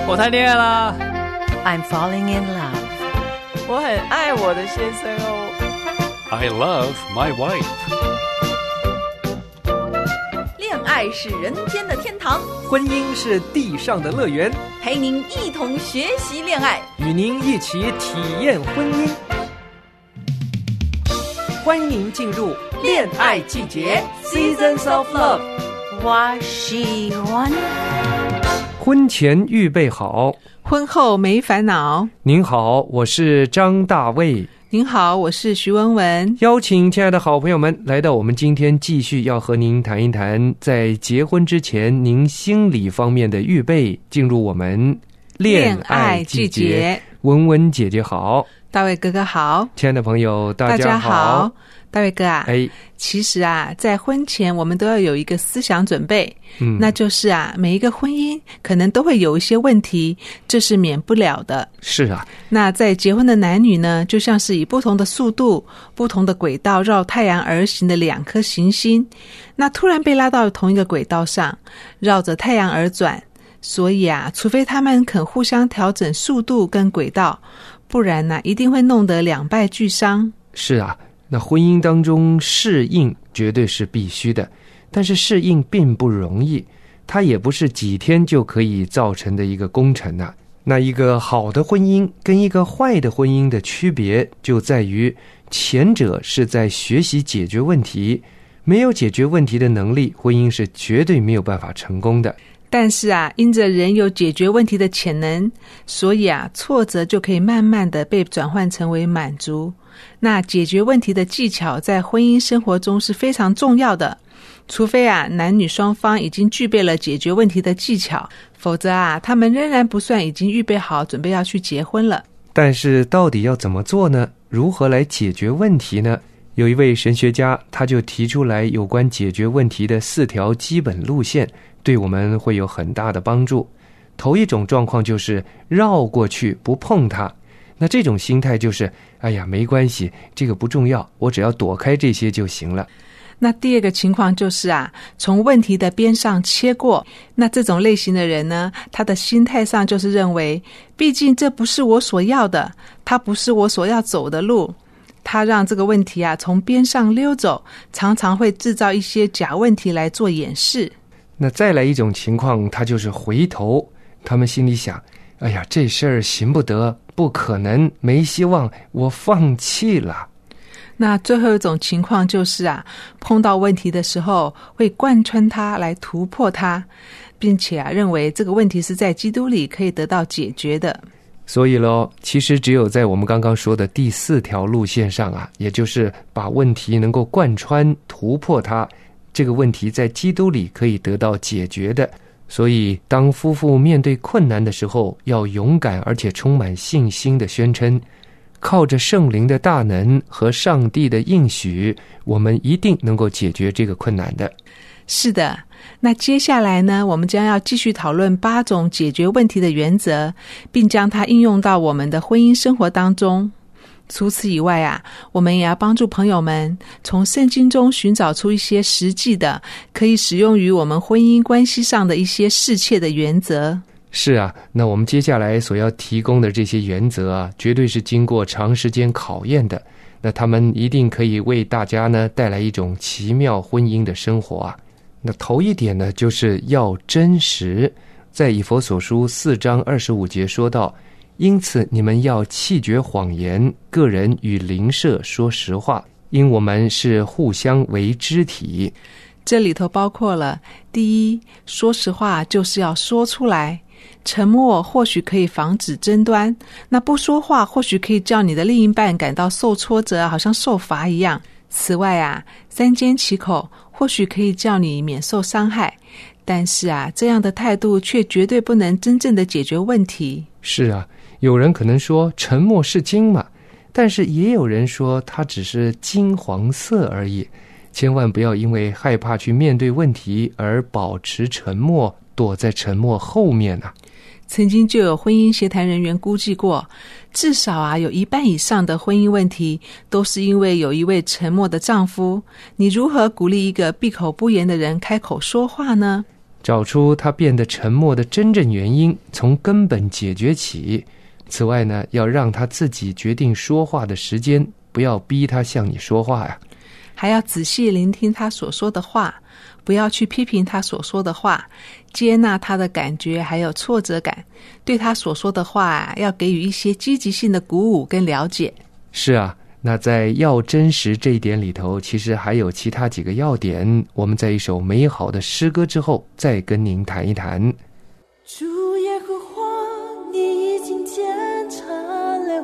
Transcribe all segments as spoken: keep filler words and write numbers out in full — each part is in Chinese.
我谈恋爱啦。 I'm falling in love. 我很爱我的先生哦。 I love my wife. 恋爱是人间的天堂， 婚姻是地上的乐园， 陪您一同学习恋爱， 与您一起体验婚姻。欢迎进入恋爱季节 Seasons of Love。 我喜欢。 婚前预备好， 婚后没烦恼。 您好，我是张大卫。 您好，我是徐文文。 邀请亲爱的好朋友们来到我们今天继续要和您谈一谈在结婚之前您心理方面的预备，进入我们恋爱季节。文文姐姐好， 大卫哥哥好。 亲爱的朋友大家好。 大家好。大卫哥啊， 哎， 其实啊，在婚前我们都要有一个思想准备，嗯，那就是啊，每一个婚姻可能都会有一些问题，这是免不了的。 是啊， 那在结婚的男女呢，就像是以不同的速度、不同的轨道绕太阳而行的两颗行星，那突然被拉到同一个轨道上，绕着太阳而转。所以啊，除非他们肯互相调整速度跟轨道，不然呢、啊，一定会弄得两败俱伤。 是啊。那婚姻当中适应绝对是必须的，但是适应并不容易，它也不是几天就可以造成的一个工程啊。那一个好的婚姻跟一个坏的婚姻的区别就在于，前者是在学习解决问题，没有解决问题的能力，婚姻是绝对没有办法成功的。 但是啊，因着人有解决问题的潜能，所以啊，挫折就可以慢慢的被转换成为满足。那解决问题的技巧在婚姻生活中是非常重要的，除非啊，男女双方已经具备了解决问题的技巧，否则啊，他们仍然不算已经预备好准备要去结婚了。 但是到底要怎么做呢？如何来解决问题呢？有一位神学家，他就提出来有关解决问题的四条基本路线，对我们会有很大的帮助。头一种状况就是绕过去不碰它，那这种心态就是哎呀没关系，这个不重要，我只要躲开这些就行了。 那第二个情况就是啊，从问题的边上切过。那这种类型的人呢，他的心态上就是认为，毕竟这不是我所要的，它不是我所要走的路，他让这个问题啊从边上溜走，常常会制造一些假问题来做掩饰。 那再来一种情况，他就是回头，他们心里想，哎呀这事儿行不得，不可能，没希望，我放弃了。 那最后一种情况就是啊，碰到问题的时候会贯穿它来突破它，并且啊认为这个问题是在基督里可以得到解决的。 所以咯，其实只有在我们刚刚说的第四条路线上啊，也就是把问题能够贯穿突破它，这个问题在基督里可以得到解决的。所以当夫妇面对困难的时候，要勇敢而且充满信心的宣称，靠着圣灵的大能和上帝的应许，我们一定能够解决这个困难的。 是的，那接下来呢，我们将要继续讨论八种解决问题的原则，并将它应用到我们的婚姻生活当中。除此以外啊，我们也要帮助朋友们从圣经中寻找出一些实际的可以使用于我们婚姻关系上的一些适切的原则。 是啊，那我们接下来所要提供的这些原则啊，绝对是经过长时间考验的，那他们一定可以为大家呢带来一种奇妙婚姻的生活啊。那头一点呢，就是要真实，在以弗所书四章二十五节说到，因此你们要弃绝谎言，个人与邻舍说实话，因我们是互相为肢体。 这里头包括了，第一，说实话就是要说出来，沉默或许可以防止争端，那不说话或许可以叫你的另一半感到受挫折，好像受罚一样。此外啊，三缄其口或许可以叫你免受伤害，但是啊，这样的态度却绝对不能真正的解决问题。 是啊，有人可能说沉默是金嘛，但是也有人说它只是金黄色而已。千万不要因为害怕去面对问题而保持沉默，躲在沉默后面啊。 曾经就有婚姻协谈人员估计过，至少啊有一半以上的婚姻问题都是因为有一位沉默的丈夫。你如何鼓励一个闭口不言的人开口说话呢？ 找出他变得沉默的真正原因，从根本解决起。此外呢，要让他自己决定说话的时间，不要逼他向你说话呀。 还要仔细聆听他所说的话，不要去批评他所说的话，接纳他的感觉还有挫折感，对他所说的话要给予一些积极性的鼓舞跟了解。 是啊，那在要真实这一点里头，其实还有其他几个要点，我们在一首美好的诗歌之后再跟您谈一谈。 主耶和华，你已经检查了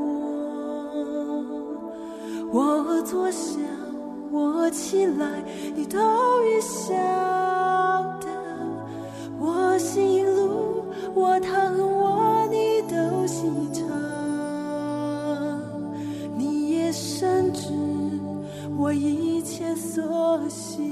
我，我坐下我起来，你都已晓得，我行路我躺卧你都细察，你也深知我一切所行，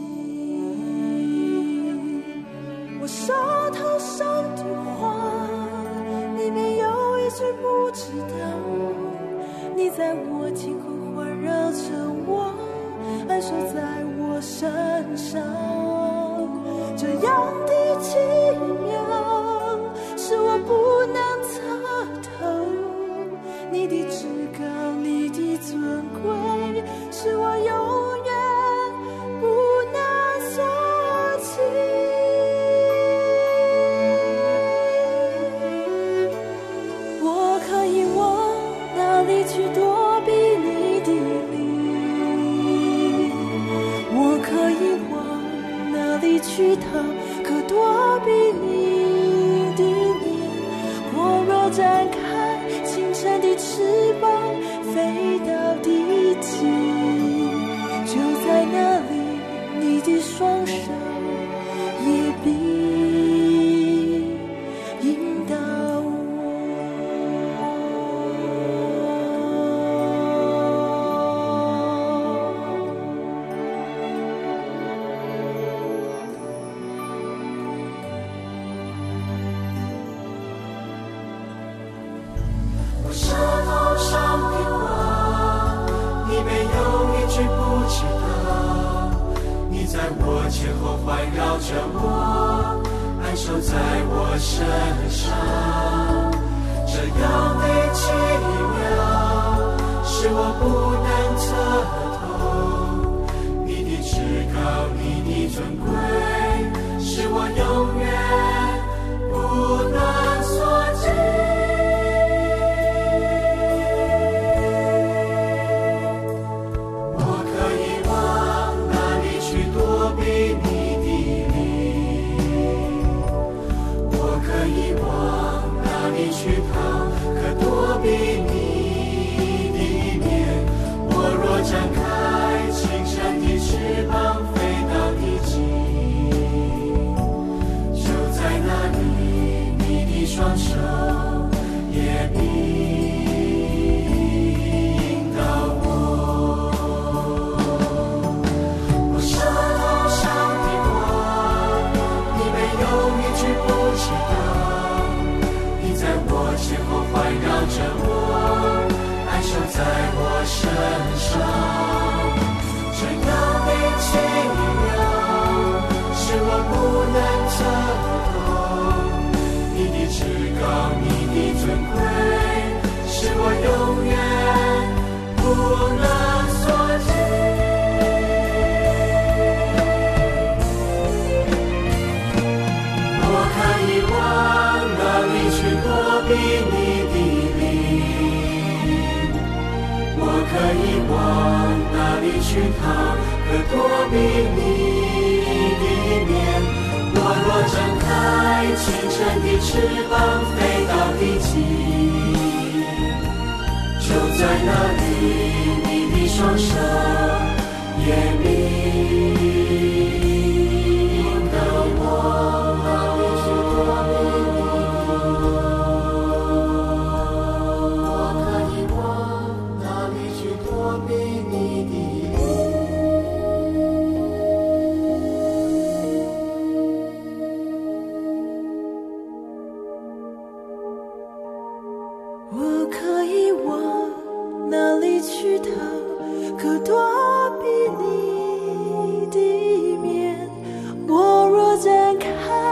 我舌头上的话你没有一句不知道，你在我天空环绕着我，安守在我身上，这样的奇妙是我不能测透，你的至高你的尊贵是我永远不能所及，我可以往哪里去躲避你的灵，我可以往哪里去逃，可躲避你的面，我若展开清晨的翅膀飞到地极，就在那里你的双手也必引导我舌头上的话，你没有一句不知道，你在我前后环绕着我，安守在我身上，这样的奇妙是我不能测透，你的至高你的尊贵是我永远不能所及，去逃，可躲避你的面，我若展开清晨的翅膀飞到地极，就在那里你的双手也必引导我，我舌头上的话你没有一句不知道，在我前后环绕着我，安守在我身上，这样的奇妙是我不能测透，你的至高你的尊贵是我永远不能所及，我可以往哪里去躲避你的灵，我可以往哪里去逃，可躲避你的面，我若展开清晨的翅膀飞到地极，就在那里你的双手也必引导我，哪里去躲避你， 我可以往哪里去逃，可躲避你的面，我若展开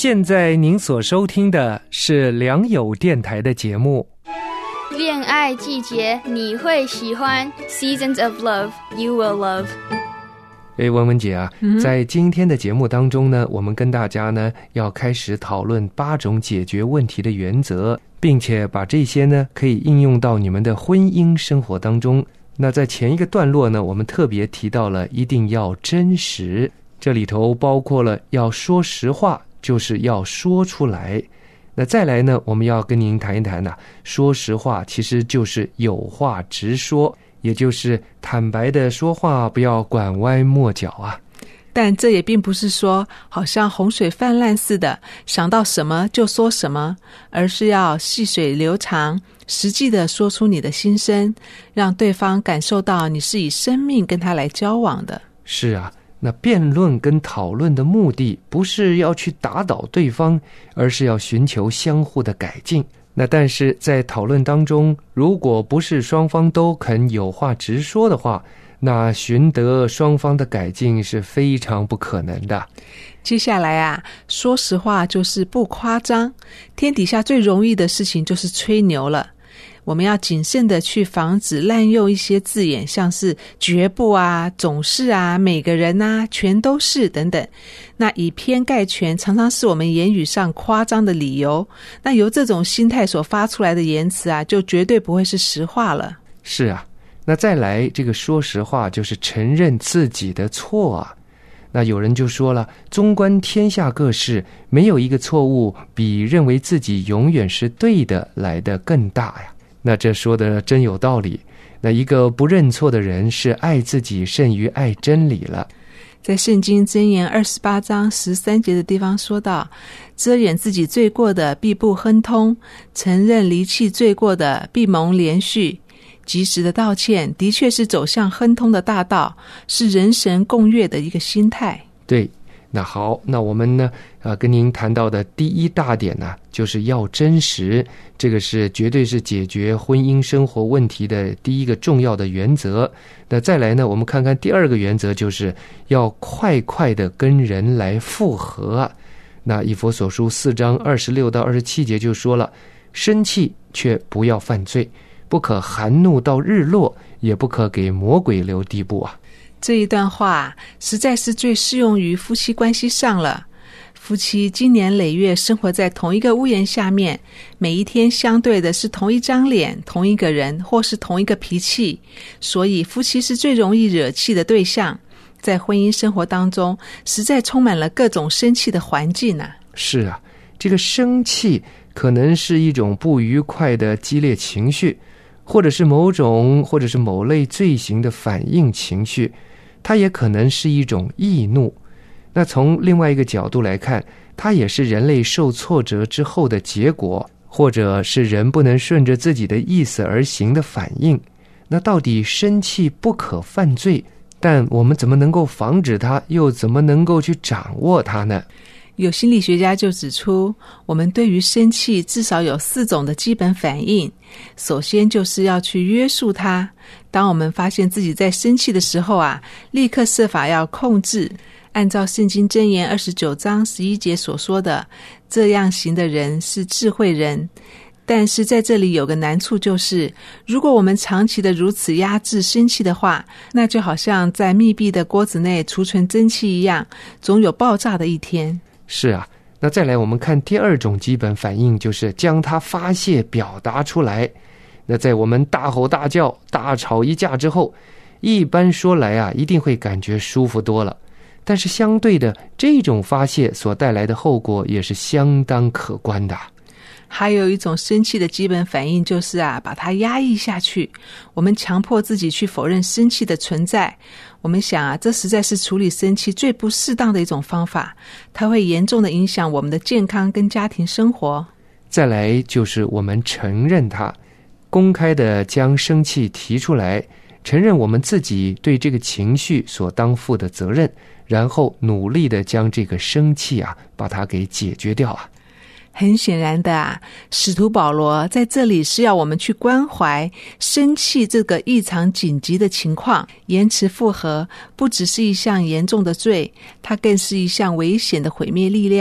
现在您所收听的是良友电台的节目。 恋爱季节你会喜欢 Seasons of Love You Will Love。 诶，文文姐啊、 嗯、 在今天的节目当中呢，我们跟大家呢要开始讨论八种解决问题的原则，并且把这些呢可以应用到你们的婚姻生活当中。那在前一个段落呢，我们特别提到了一定要真实，这里头包括了要说实话，就是要说出来。那再来呢，我们要跟您谈一谈呢、啊、说实话其实就是有话直说，也就是坦白的说话，不要拐弯抹角啊。 但这也并不是说好像洪水泛滥似的，想到什么就说什么，而是要细水流长，实际的说出你的心声，让对方感受到你是以生命跟他来交往的。 是啊，那辩论跟讨论的目的不是要去打倒对方，而是要寻求相互的改进。那但是在讨论当中，如果不是双方都肯有话直说的话，那寻得双方的改进是非常不可能的。 接下来啊，说实话就是不夸张。天底下最容易的事情就是吹牛了。我们要谨慎的去防止滥用一些字眼，像是绝不啊、总是啊、每个人啊、全都是等等。那以偏概全常常是我们言语上夸张的理由。那由这种心态所发出来的言辞啊，就绝对不会是实话了。 是啊，那再来这个说实话就是承认自己的错啊。那有人就说了，纵观天下各事，没有一个错误比认为自己永远是对的来得更大呀。那这说的真有道理。那一个不认错的人是爱自己胜于爱真理了。 在圣经箴言二十八章十三节的地方说到，遮掩自己罪过的必不亨通，承认离弃罪过的必蒙连续。及时的道歉的确是走向亨通的大道，是人神共悦的一个心态。 对，那好，那我们呢呃，跟您谈到的第一大点呢，就是要真实，这个是绝对是解决婚姻生活问题的第一个重要的原则。那再来呢，我们看看第二个原则，就是要快快的跟人来复合。那以弗所书四章二十六到二十七节就说了，生气却不要犯罪，不可含怒到日落，也不可给魔鬼留地步啊。 这一段话实在是最适用于夫妻关系上了。夫妻经年累月生活在同一个屋檐下面，每一天相对的是同一张脸、同一个人或是同一个脾气，所以夫妻是最容易惹气的对象。在婚姻生活当中，实在充满了各种生气的环境啊。 是啊，这个生气可能是一种不愉快的激烈情绪，或者是某种或者是某类罪行的反应情绪，它也可能是一种易怒。那从另外一个角度来看，它也是人类受挫折之后的结果，或者是人不能顺着自己的意思而行的反应。那到底生气不可犯罪，但我们怎么能够防止它，又怎么能够去掌握它呢？ 有心理学家就指出，我们对于生气至少有四种的基本反应。首先就是要去约束它，当我们发现自己在生气的时候啊，立刻设法要控制。按照圣经箴言二十九章十一节所说的，这样行的人是智慧人。但是在这里有个难处，就是如果我们长期的如此压制生气的话，那就好像在密闭的锅子内储存蒸汽一样，总有爆炸的一天。 是啊，那再来我们看第二种基本反应，就是将它发泄表达出来。那在我们大吼大叫大吵一架之后，一般说来啊，一定会感觉舒服多了。但是相对的，这种发泄所带来的后果也是相当可观的。 还有一种生气的基本反应就是啊，把它压抑下去。我们强迫自己去否认生气的存在。我们想啊，这实在是处理生气最不适当的一种方法，它会严重的影响我们的健康跟家庭生活。 再来就是我们承认它，公开的将生气提出来，承认我们自己对这个情绪所当负的责任，然后努力的将这个生气啊，把它给解决掉啊。 很显然的啊，使徒保罗在这里是要我们去关怀生气这个异常紧急的情况。延迟复合不只是一项严重的罪，它更是一项危险的毁灭力量。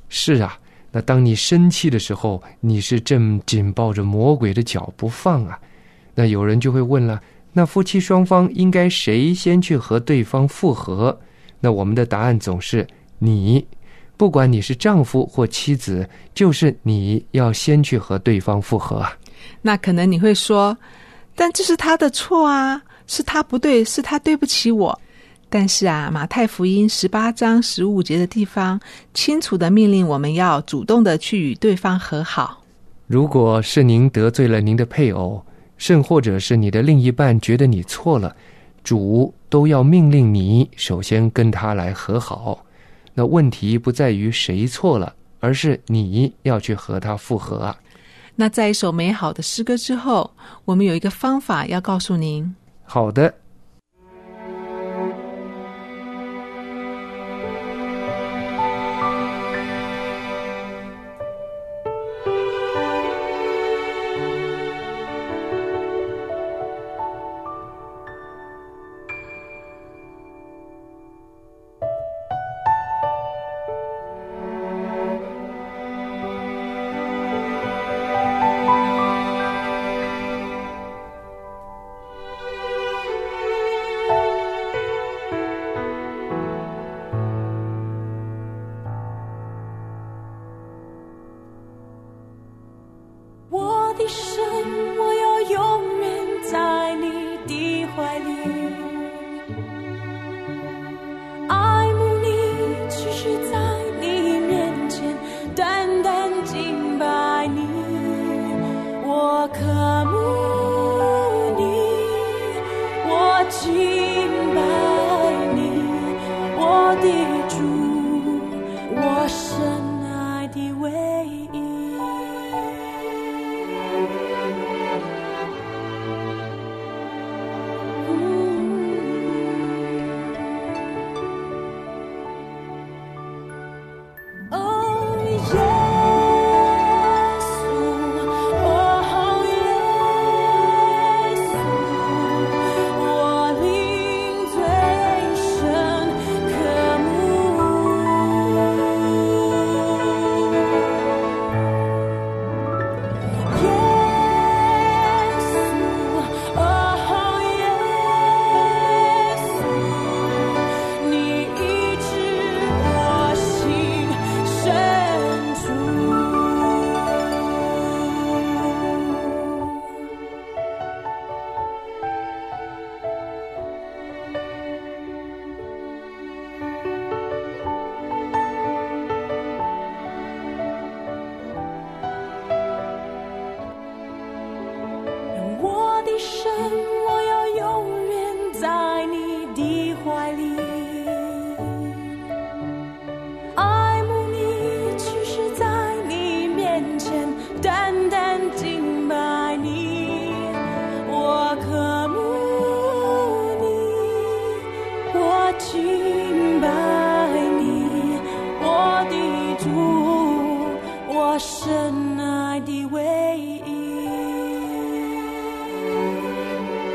是啊，那当你生气的时候，你是正紧抱着魔鬼的脚不放啊。那有人就会问了，那夫妻双方应该谁先去和对方复合？那我们的答案总是你，不管你是丈夫或妻子，就是你要先去和对方复合啊。 那可能你会说，但这是他的错啊，是他不对，是他对不起我。但是啊，马太福音十八章十五节的地方清楚地命令我们要主动地去与对方和好。 如果是您得罪了您的配偶，甚或者是你的另一半觉得你错了，主都要命令你首先跟他来和好。那问题不在于谁错了，而是你要去和他复合啊。 那在一首美好的诗歌之后，我们有一个方法要告诉您。 好的。 深爱的唯一。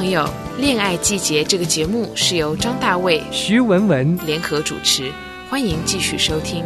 朋友，恋爱季节这个节目是由张大卫、 徐文文联合主持，欢迎继续收听。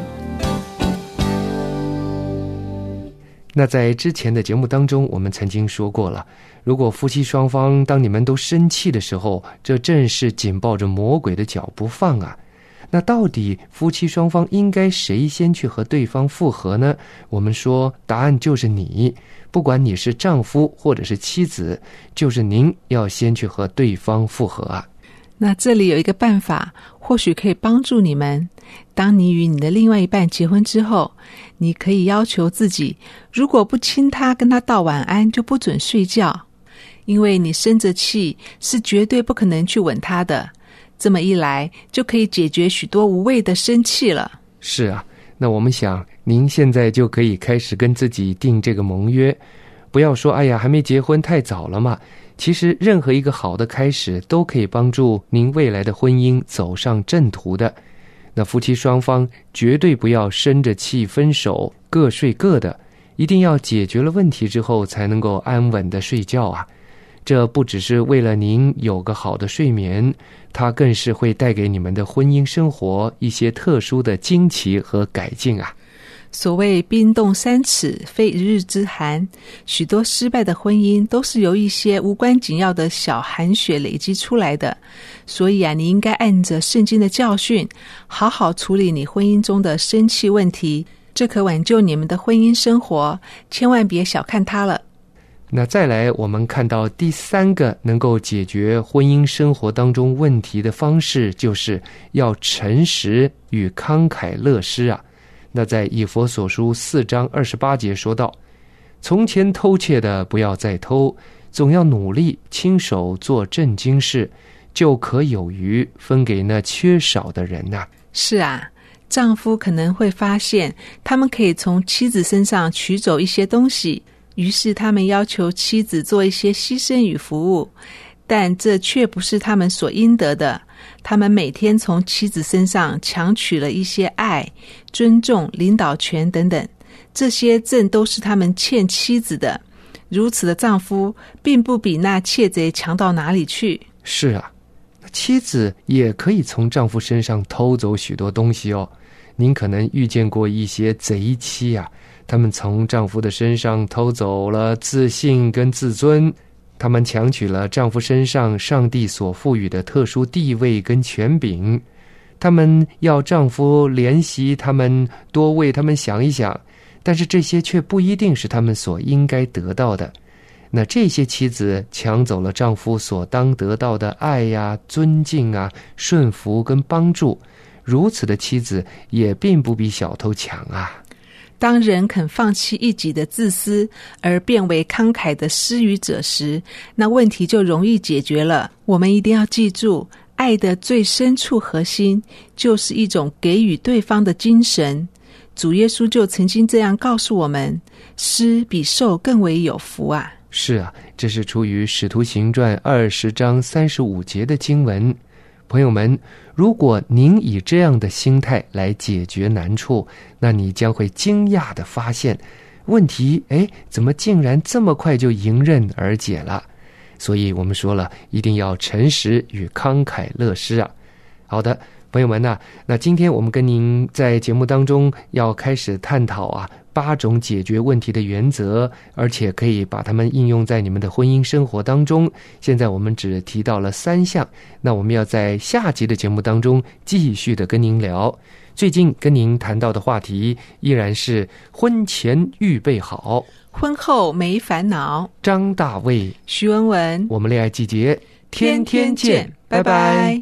那在之前的节目当中，我们曾经说过了，如果夫妻双方当你们都生气的时候，这正是紧抱着魔鬼的脚不放啊。那到底夫妻双方应该谁先去和对方复合呢？我们说答案就是你，不管你是丈夫或者是妻子，就是您要先去和对方复合啊。 那这里有一个办法，或许可以帮助你们。当你与你的另外一半结婚之后，你可以要求自己，如果不亲他跟他道晚安，就不准睡觉，因为你生着气是绝对不可能去吻他的。这么一来，就可以解决许多无谓的生气了。 是啊，那我们想您现在就可以开始跟自己定这个盟约，不要说哎呀还没结婚太早了嘛。其实任何一个好的开始都可以帮助您未来的婚姻走上正途的。那夫妻双方绝对不要生着气分手，各睡各的，一定要解决了问题之后才能够安稳的睡觉啊。这不只是为了您有个好的睡眠，它更是会带给你们的婚姻生活一些特殊的惊奇和改进啊。 所谓冰冻三尺非一日之寒，许多失败的婚姻都是由一些无关紧要的小寒雪累积出来的。所以啊，你应该按着圣经的教训，好好处理你婚姻中的生气问题，这可挽救你们的婚姻生活，千万别小看它了。 那再来，我们看到第三个能够解决婚姻生活当中问题的方式，就是要诚实与慷慨乐施啊。那在以弗所书四章二十八节说到，从前偷窃的不要再偷，总要努力亲手做正经事，就可有余分给那缺少的人啊。 是啊，丈夫可能会发现他们可以从妻子身上取走一些东西，于是他们要求妻子做一些牺牲与服务，但这却不是他们所应得的。他们每天从妻子身上强取了一些爱、尊重、领导权等等，这些正都是他们欠妻子的。如此的丈夫并不比那窃贼强到哪里去。 是啊，妻子也可以从丈夫身上偷走许多东西哦。您可能遇见过一些贼妻啊，他们从丈夫的身上偷走了自信跟自尊，他们强取了丈夫身上上帝所赋予的特殊地位跟权柄，他们要丈夫怜惜他们，多为他们想一想，但是这些却不一定是他们所应该得到的。那这些妻子抢走了丈夫所当得到的爱呀、尊敬啊、顺服跟帮助，如此的妻子也并不比小偷强啊。 当人肯放弃一己的自私，而变为慷慨的施予者时，那问题就容易解决了。我们一定要记住，爱的最深处核心就是一种给予对方的精神。主耶稣就曾经这样告诉我们，施比受更为有福啊。 是啊，这是出于使徒行传二十章三十五节的经文。朋友们，如果您以这样的心态来解决难处，那你将会惊讶地发现，问题诶怎么竟然这么快就迎刃而解了。所以我们说了，一定要诚实与慷慨乐施啊。好的，朋友们啊，那今天我们跟您在节目当中要开始探讨啊八种解决问题的原则，而且可以把它们应用在你们的婚姻生活当中。现在我们只提到了三项，那我们要在下集的节目当中继续的跟您聊。最近跟您谈到的话题依然是婚前预备好， 婚后没烦恼。 张大卫、 徐文文， 我们恋爱季节天天见，拜拜。 拜拜。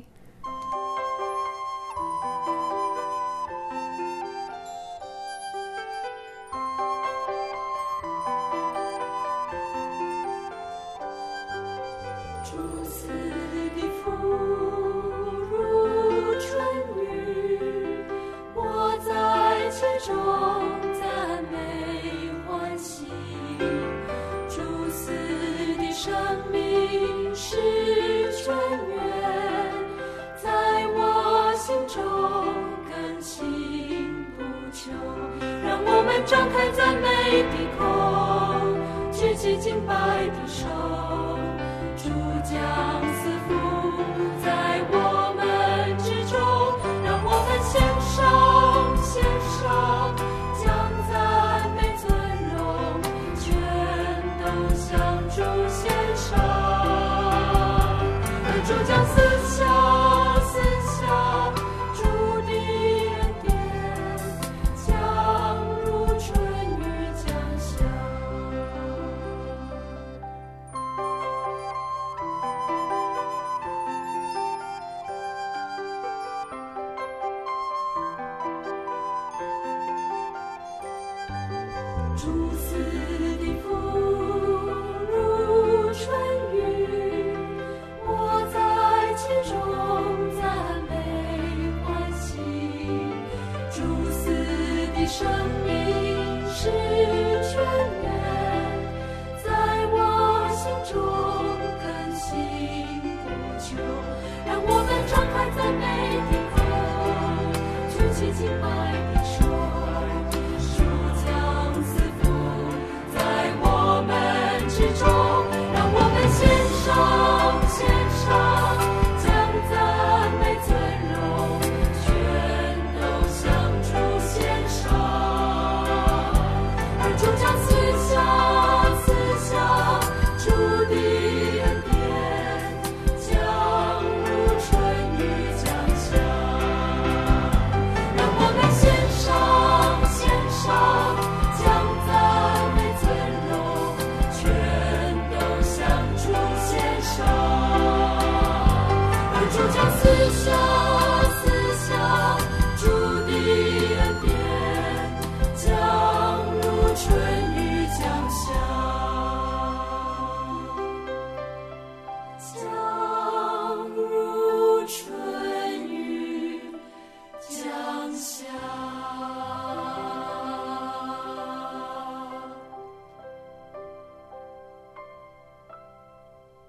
张开赞美的口，举起敬拜的手，主将赐福在我